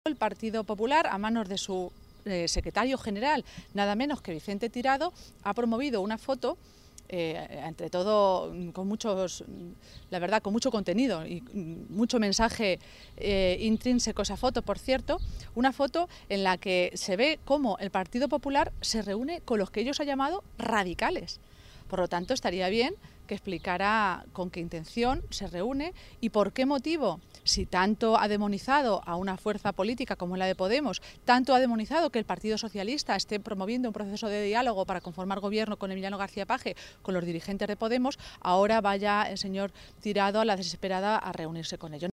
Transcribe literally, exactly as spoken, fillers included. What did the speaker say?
El Partido Popular, a manos de su eh, secretario general, nada menos que Vicente Tirado, ha promovido una foto, eh, entre todo con muchos, la verdad, con mucho contenido y mucho mensaje eh, intrínseco esa foto, por cierto, una foto en la que se ve cómo el Partido Popular se reúne con los que ellos han llamado radicales. Por lo tanto, estaría bien que explicara con qué intención se reúne y por qué motivo, si tanto ha demonizado a una fuerza política como la de Podemos, tanto ha demonizado que el Partido Socialista esté promoviendo un proceso de diálogo para conformar gobierno con Emiliano García Paje, con los dirigentes de Podemos, ahora vaya el señor Tirado a la desesperada a reunirse con ellos.